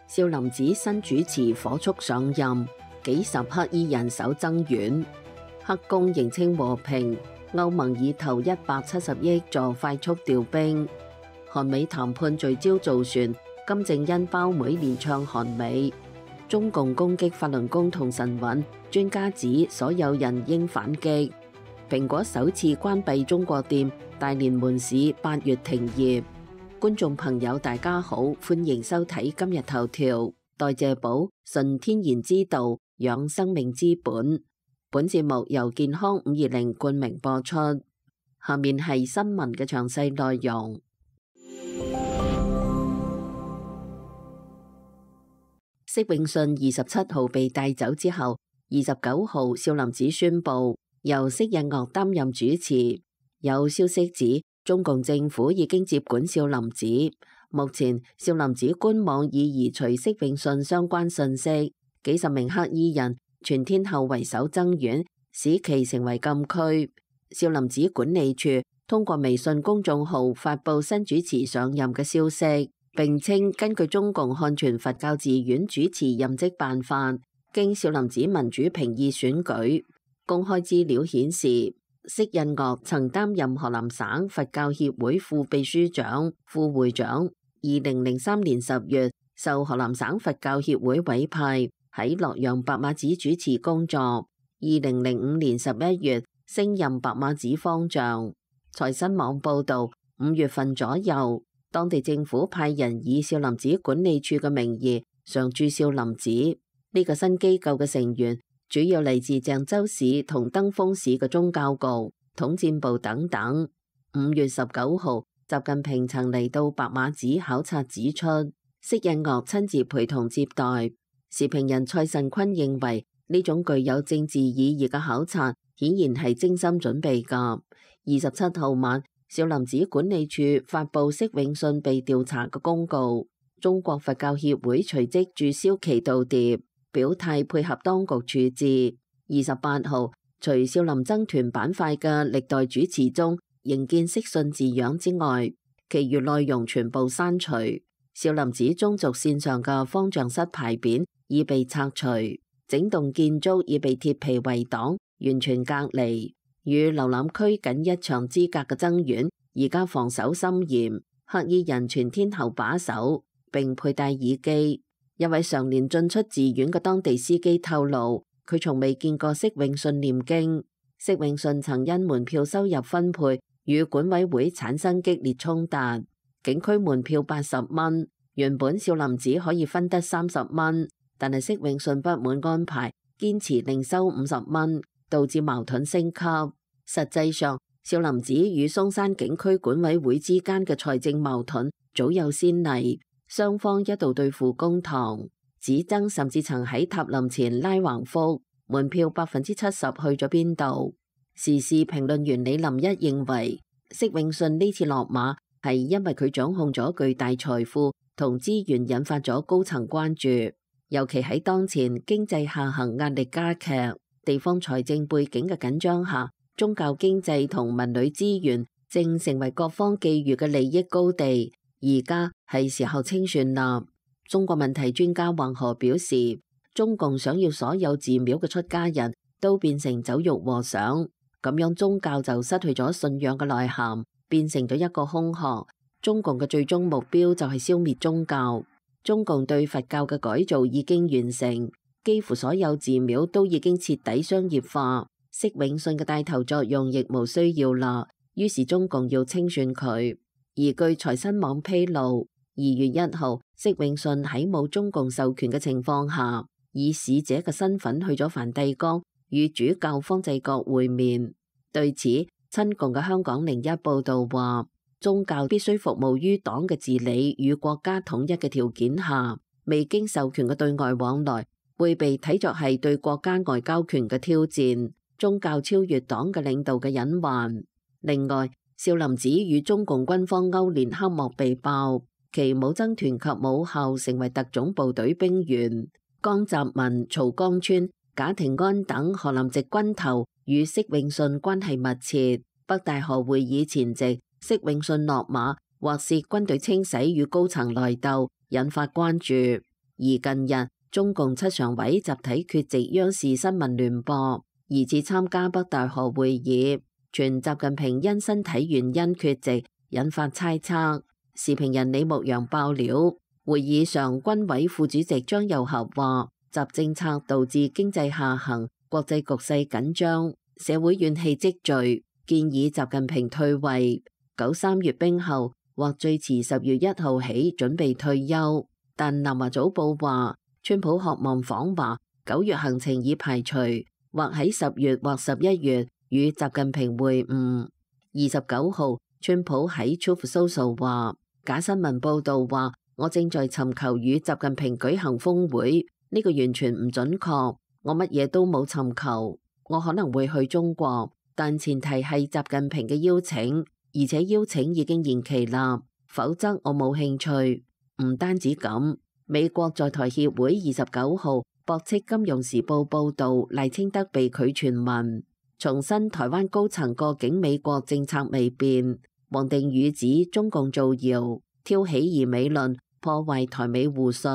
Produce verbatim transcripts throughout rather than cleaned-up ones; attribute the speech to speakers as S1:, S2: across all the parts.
S1: 少林寺新主持火速上任，幾十黑衣人手增援。黑宮認清和平，歐盟已投一百七十億助快速調兵。韓美談判聚焦造船，金正恩胞妹連唱韓美。中共攻擊法輪功同晨運，專家指所有人應反擊。蘋果首次關閉中國店，大連門市八月停業。觀眾朋友大家好，歡迎收睇今日頭條。代謝寶，純天然之道，養生命之本。本節目由健康五二零冠名播出。下面係新聞嘅詳細內容。釋永信二十七號被帶走之後，二十九號少林寺宣布由釋印岳擔任主持。有消息指，中共政府已經接管少林寺。目前少林寺官網已移除釋永信相關信息，幾十名黑衣人全天候為首增援，使其成為禁區。少林寺管理處通過微信公眾號發布新主持上任嘅消息，並稱根據中共漢傳佛教寺院主持任職辦法，經少林寺民主評議選舉。公開資料顯示，釋印岳曾擔任河南省佛教協會副秘書長、副會長。二零零三年十月，受河南省佛教協會委派喺洛陽白馬寺主持工作。二零零五年十一月，升任白馬寺方丈。財新網報道，五月份左右，當地政府派人以少林寺管理處嘅名義常駐少林寺。呢、這個新機構嘅成員主要嚟自鄭州市同登封市嘅宗教局、統戰部等等。五月十九號，習近平曾嚟到白馬寺考察，指出釋印岳親自陪同接待。時評人蔡慎坤認為，呢種具有政治意義嘅考察顯然係精心準備㗎。二十七號晚，少林寺管理處發布釋永信被調查嘅公告，中國佛教協會隨即註銷其道牒，表態配合當局處置。二十八號，除少林僧團板塊嘅歷代主持中仍見釋信字樣之外，其餘內容全部刪除。少林寺中軸線上嘅方丈室牌匾已被拆除，整棟建築已被鐵皮圍擋，完全隔離。與瀏覽區僅一牆之隔嘅僧院，而家防守森嚴，黑衣人全天候把守，並佩戴耳機。一位常年進出寺院嘅當地司機透露，佢從未見過釋永信念經。釋永信曾因門票收入分配與管委會產生激烈衝突。景區門票八十蚊，原本少林寺可以分得三十蚊，但係釋永信不滿安排，堅持另收五十蚊，導致矛盾升級。實際上，少林寺與嵩山景區管委會之間嘅財政矛盾早有先例，雙方一度對簿公堂，指爭甚至曾喺塔林前拉橫幅，門票百分之七十去咗邊度？時事評論員李林一認為，釋永信呢次落馬係因為佢掌控咗巨大財富同資源，引發咗高層關注，尤其喺當前經濟下行壓力加劇、地方財政背景嘅緊張下，宗教經濟同文旅資源正成為各方覬覦嘅利益高地，而家係時候清算啦。中國問題專家黃河表示，中共想要所有寺廟嘅出家人都變成走肉和尚，咁樣宗教就失去咗信仰嘅內涵，變成咗一個空殼。中共嘅最終目標就係消滅宗教。中共對佛教嘅改造已經完成，幾乎所有寺廟都已經徹底商業化，釋永信嘅帶頭作用亦無需要啦。於是中共要清算佢。而據財新網披露，二月一號，釋永信喺冇中共授權嘅情況下，以使者嘅身份去咗梵蒂岡與主教方濟各會面。對此，親共嘅香港零一報道話，宗教必須服務於黨嘅治理與國家統一嘅條件下，未經授權嘅對外往來會被睇作係對國家外交權嘅挑戰，宗教超越黨嘅領導嘅隱患。另外，少林寺與中共軍方勾連黑幕被爆，其武僧團及武校成為特種部隊兵員。江澤民、曹江村、賈廷安等河南籍軍頭與釋永信關係密切。北大河會議前夕，釋永信落馬，或是軍隊清洗與高層內鬥，引發關注。 而近日中共七常委集體缺席央視新聞聯播，疑似參加北戴河會議，傳習近平因身體原因缺席，引發猜測。時評人李牧陽爆料，會議上軍委副主席張又俠話，習政策導致經濟下行，國際局勢緊張，社會怨氣積聚，建議習近平退位，九三閱兵後或最遲十月一號起準備退休。但南華早報話，川普渴望訪華，九月行程已排除，或喺十月或十一月與習近平會晤。二十九號，川普喺 Truth Social 話，假新聞報導話我正在尋求與習近平舉行峰會，呢個完全唔準確，我乜嘢都冇尋求，我可能會去中國，但前提係習近平嘅邀請，而且邀請已經延期啦，否則我冇興趣。唔單止咁，美國在台協會二十九號駁斥《金融時報》報導賴清德被拒傳聞，重申台灣高層過境美國政策未變。王定宇指中共造謠，挑起疑美論，破壞台美互信。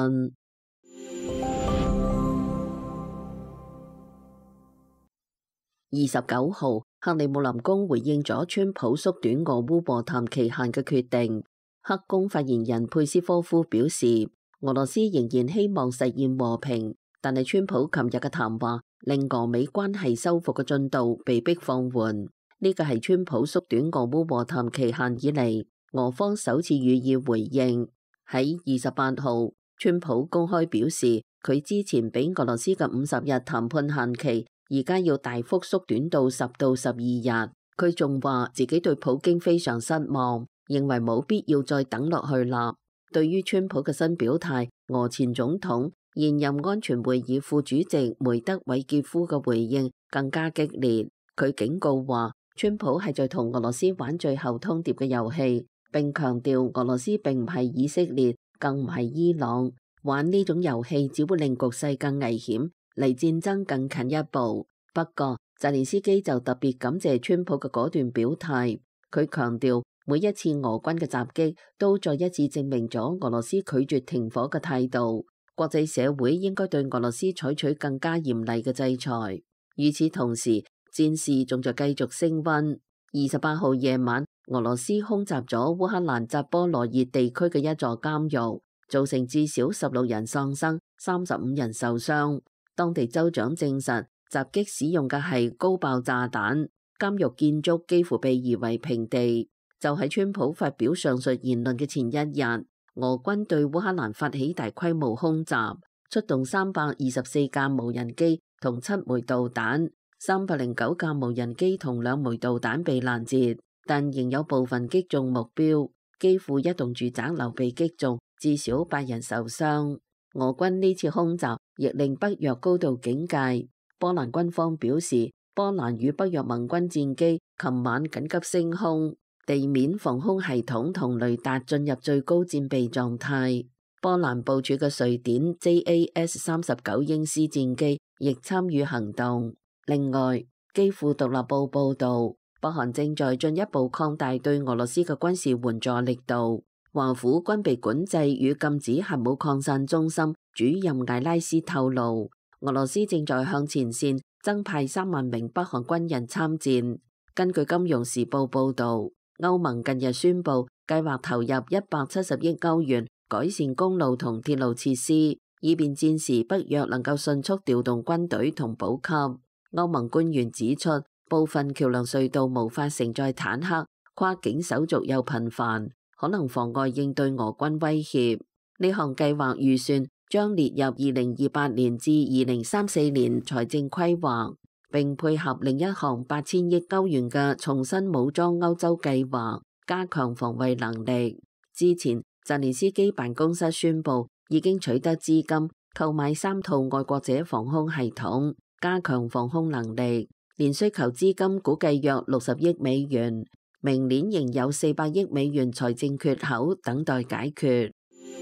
S1: 二十九號，克里姆林宮回應咗川普縮短俄烏和談期限嘅決定。克宮發言人佩斯科夫表示，俄羅斯仍然希望實現和平，但係川普琴日嘅談話令俄美關係修復嘅進度被迫放緩。呢個係川普縮短俄烏和談期限以嚟，俄方首次予以回應。喺二十八號，川普公開表示，佢之前俾俄羅斯嘅五十日談判限期，而家要大幅縮短到十到十二日。佢仲話自己對普京非常失望，認為冇必要再等落去啦。對於川普嘅新表態，俄前總統、現任安全會議副主席梅德韋傑夫嘅回應更加激烈。佢警告話，川普係在同俄羅斯玩最後通牒嘅遊戲，並強調俄羅斯並唔係以色列，更唔係伊朗，玩呢種遊戲只會令局勢更危險，離戰爭更近一步。不過，澤連斯基就特別感謝川普嘅果斷表態，佢強調，每一次俄軍嘅襲擊都再一次證明咗俄羅斯拒絕停火嘅態度，國際社會應該對俄羅斯採取更加嚴厲嘅制裁。與此同時，戰事仲在繼續升溫。二十八號夜晚，俄羅斯空襲咗烏克蘭扎波羅熱地區嘅一座監獄，造成至少十六人喪生，三十五人受傷。當地州長證實，襲擊使用嘅係高爆炸彈，監獄建築幾乎被夷為平地。就喺川普發表上述言論嘅前一日，俄軍對烏克蘭發起大規模空襲，出動三百二十四架無人機同七枚導彈，三百零九架無人機同兩枚導彈被攔截，但仍有部分擊中目標，幾乎一棟住宅樓被擊中，至少八人受傷。俄軍呢次空襲亦令北約高度警戒。波蘭軍方表示，波蘭與北約盟軍戰機琴晚緊急升空。地面防空系統同雷達進入最高戰備狀態。波蘭部署嘅瑞典 J A S 三十九英斯戰機亦參與行動。另外，基輔獨立報報導，北韓正在進一步擴大對俄羅斯嘅軍事援助力度。華府軍備管制與禁止核武擴散中心主任艾拉斯透露，俄羅斯正在向前線增派三萬名北韓軍人參戰。根據《金融時報》報導，歐盟近日宣布計劃投入一百七十億歐元改善公路同鐵路設施，以便戰時北約能夠迅速調動軍隊同補給。歐盟官員指出，部分橋梁隧道無法承載坦克，跨境手續又頻繁，可能妨礙應對俄軍威脅。呢項計劃預算將列入二零二八年至二零三四年財政規劃，並配合另一項八千億歐元嘅重新武裝歐洲計劃，加強防衛能力。之前，澤連斯基辦公室宣布已經取得資金，購買三套愛國者防空系統，加強防空能力。年需求資金估計約六十億美元，明年仍有四百億美元財政缺口等待解決。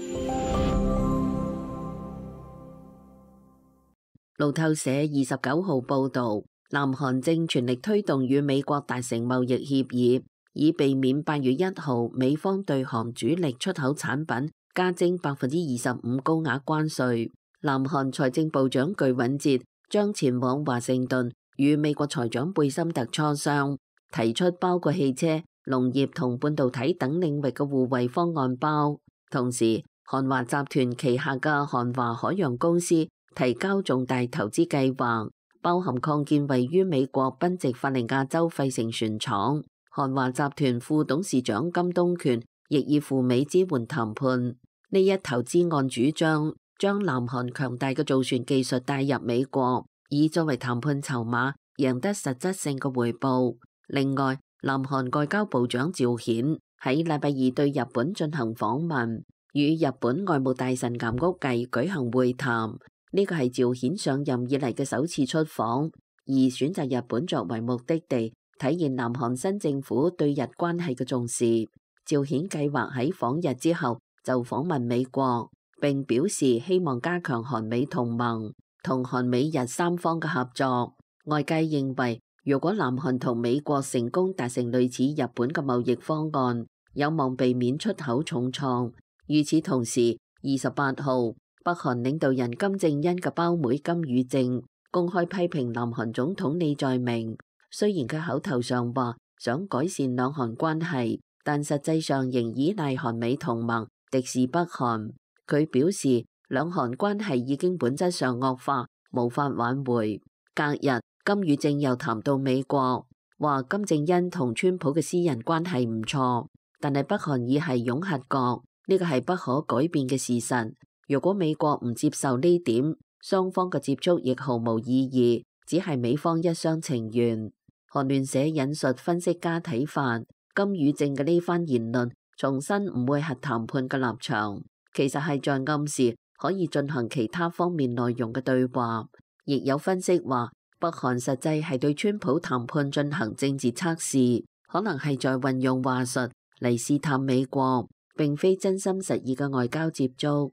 S1: 路透社二十九號報導，南韓正全力推動與美國達成貿易協議，以避免八月一號美方對韓主力出口產品加徵百分之二十五高額關稅。南韓財政部長具允哲將前往華盛頓與美國財長貝森特磋商，提出包括汽車、農業同半導體等領域嘅互惠方案包。同時，韓華集團旗下嘅韓華海洋公司提交重大投資計劃，包含擴建位於美國賓夕法尼亞州費城船廠。韓華集團副董事長金東權亦以赴美支援談判。呢一投資案主張將南韓強大嘅造船技術帶入美國，以作為談判籌碼，贏得實質性嘅回報。另外，南韓外交部長趙顯喺禮拜二對日本進行訪問，與日本外務大臣岩屋繼舉行會談。呢個係趙顯上任以嚟嘅首次出訪，而選擇日本作為目的地，體現南韓新政府對日關係嘅重視。趙顯計劃喺訪日之後就訪問美國，並表示希望加強韓美同盟同韓美日三方嘅合作。外界認為，如果南韓同美國成功達成類似日本嘅貿易方案，有望避免出口重創。與此同時，二十八號，北韓領導人金正恩嘅胞妹金與正公開批評南韓總統李在明。雖然佢口頭上話想改善兩韓關係，但實際上仍依賴韓美同盟敵視北韓。佢表示，兩韓關係已經本質上惡化，無法挽回。隔日，金與正又談到美國，話金正恩同川普嘅私人關係唔錯，但係北韓已係擁核國，呢個係不可改變嘅事實。如果美國唔接受呢點，雙方嘅接觸亦毫無意義，只係美方一廂情願。韓聯社引述分析家睇法，金與正嘅呢番言論重申唔會核談判嘅立場，其實係在暗示可以進行其他方面內容嘅對話。亦有分析話，北韓實際係對川普談判進行政治測試，可能係在運用話術嚟試探美國，並非真心實意嘅外交接觸。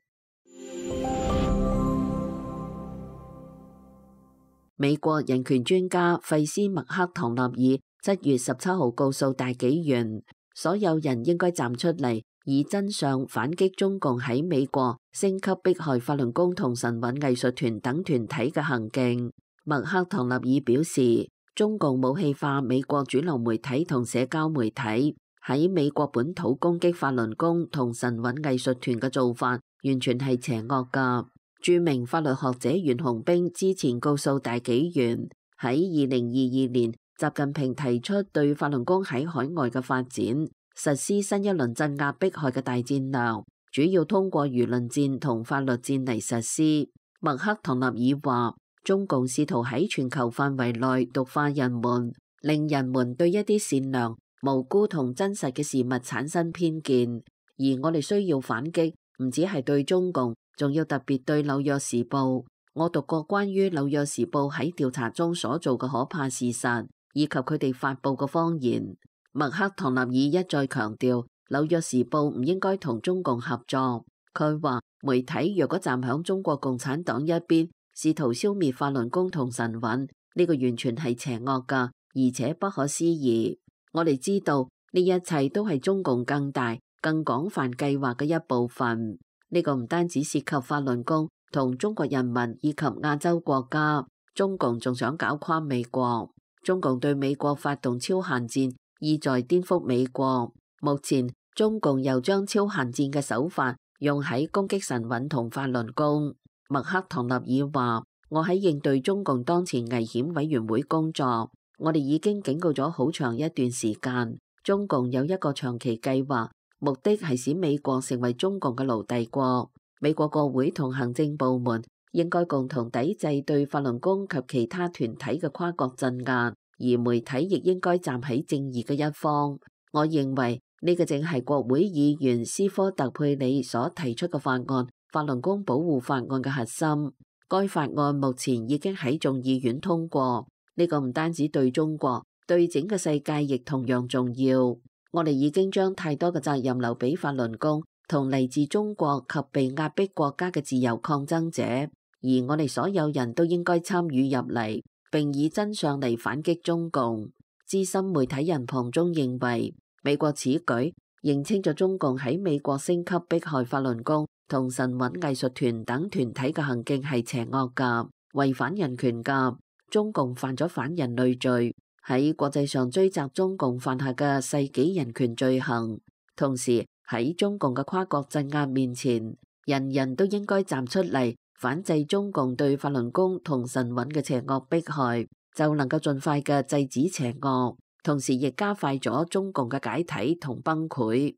S1: 美國人權專家費斯麥克唐納爾七月十七號告訴大紀元，所有人應該站出嚟，以真相反擊中共喺美國升級迫害法輪功同神韻藝術團等團體嘅行徑。麥克唐納爾表示，中共武器化美國主流媒體同社交媒體，喺美國本土攻擊法輪功同神韻藝術團嘅做法，完全係邪惡㗎。著名法律學者袁洪兵之前告訴大紀元，喺二零二二年，習近平提出對法輪功喺海外嘅發展實施新一輪鎮壓迫害嘅大戰略，主要通過輿論戰同法律戰嚟實施。麥克唐納爾話，中共試圖喺全球範圍內毒化人們，令人們對一啲善良、無辜同真實嘅事物產生偏見，而我哋需要反擊，唔止係對中共，仲要特別對紐約時報。我讀過關於紐約時報喺調查中所做嘅可怕事實，以及佢哋發佈嘅謊言。麥克唐納爾一再強調，紐約時報唔應該同中共合作。佢話，媒體若果站響中國共產黨一邊，試圖消滅法輪功同神韻，呢個完全係邪惡㗎，而且不可思議。我哋知道呢一切都係中共更大、更廣泛計劃嘅一部分。呢個唔單止涉及法輪功同中國人民以及亞洲國家，中共仲想搞垮美國。中共對美國發動超限戰，意在顛覆美國。目前中共又將超限戰嘅手法用喺攻擊神韻同法輪功。麥克唐納爾話，我喺應對中共當前危險委員會工作，我哋已經警告咗好長一段時間，中共有一個長期計劃，目的係使美國成為中共嘅奴隸國。美國國會同行政部門應該共同抵制對法輪功及其他團體嘅跨國鎮壓，而媒體亦應該站喺正義嘅一方。我認為呢個正係國會議員斯科特佩里所提出嘅法案《法輪功保護法案》嘅核心。該法案目前已經喺眾議院通過，呢個唔單止對中國，對整個世界亦同樣重要。我哋已經將太多嘅責任留俾法輪功同嚟自中國及被壓迫國家嘅自由抗爭者，而我哋所有人都應該參與入嚟，並以真相嚟反擊中共。資深媒體人龐中認為，美國此舉認清咗中共喺美國升級迫害法輪功同神韻藝術團等團體嘅行徑係邪惡㗎、違反人權㗎，中共犯咗反人類罪，喺國際上追責中共犯下嘅世紀人權罪行。同時喺中共嘅跨國鎮壓面前，人人都應該站出嚟反制中共對法輪功同神韻嘅邪惡迫害，就能夠盡快嘅制止邪惡，同時亦加快咗中共嘅解體同崩潰。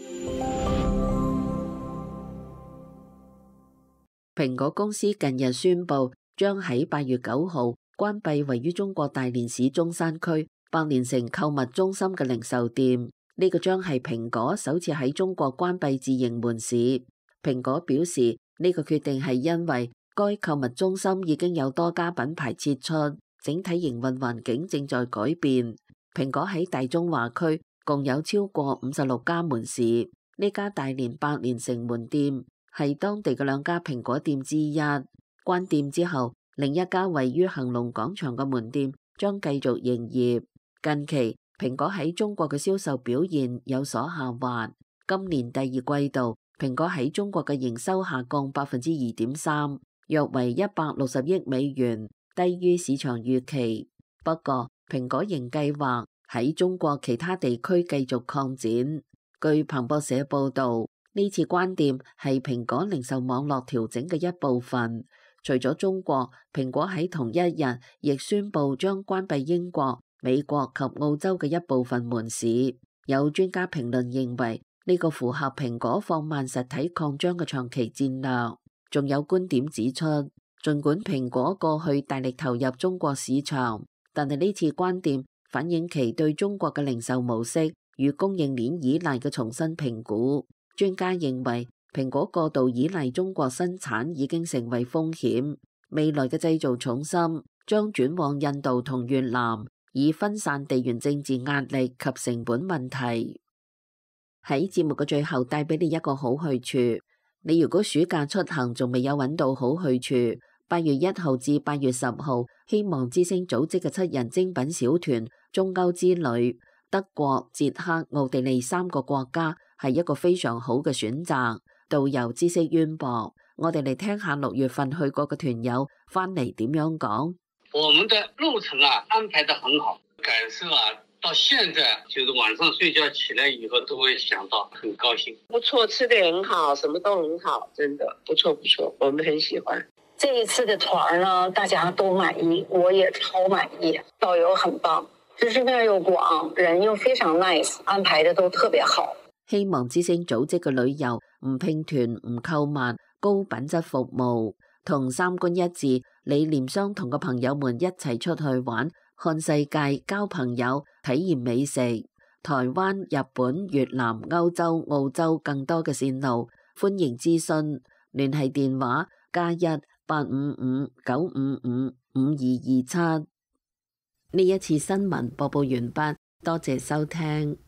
S1: 蘋果公司近日宣布，將喺八月九號關閉位於中國大連市中山區百年城購物中心嘅零售店。呢個將係蘋果首次喺中國關閉自營門市。蘋果表示，呢個決定係因為該購物中心已經有多家品牌撤出，整體營運環境正在改變。蘋果喺大中華區共有超過五十六家門市，呢家大連百年城門店係當地嘅兩家蘋果店之一。關店之後，另一家位於恆隆廣場嘅門店將繼續營業。近期蘋果喺中國嘅銷售表現有所下滑，今年第二季度蘋果喺中國嘅營收下降百分之二點三，約為一百六十億美元，低於市場預期。不過蘋果仍計劃喺中國其他地區繼續擴展。據彭博社報道，呢次關店係蘋果零售網絡調整嘅一部分。除咗中國，蘋果喺同一日亦宣布將關閉英國、美國及澳洲嘅一部分門市。有專家評論認為，呢個符合蘋果放慢實體擴張嘅長期戰略。仲有觀點指出，儘管蘋果過去大力投入中國市場，但係呢次關店反映其對中國嘅零售模式與供應鏈依賴嘅重新評估。專家認為，蘋果過度依賴中國生產已經成為風險，未來嘅製造重心將轉往印度同越南，以分散地緣政治壓力及成本問題。喺節目嘅最後帶俾你一個好去處，你如果暑假出行仲未有揾到好去處，八月一號至八月十號，希望之聲組織嘅七人精品小團中歐之旅，德國、捷克、奧地利三個國家係一個非常好嘅選擇。導遊知識淵博，我哋嚟聽下六月份去過嘅團友翻嚟點樣講。
S2: 我們的路程啊安排得很好，感受啊到現在就是晚上睡覺起來以後都會想到，很高興。
S3: 不錯，吃得很好，什麼都很好，真的不錯不錯，我們很喜歡。這一次的團呢，大家都滿意，我也超滿意，導遊很棒，知識面又廣，人又非常 nice， 安排得都特別好。
S1: 希望之聲組織嘅旅遊唔拼團唔購物，高品質服務，同三觀一致、理念相同嘅朋友們一齊出去玩，看世界、交朋友、體驗美食。台灣、日本、越南、歐洲、澳洲更多嘅線路，歡迎諮詢，聯繫電話加一八五五九五五五二二七。呢一次新聞播報完畢，多謝收聽。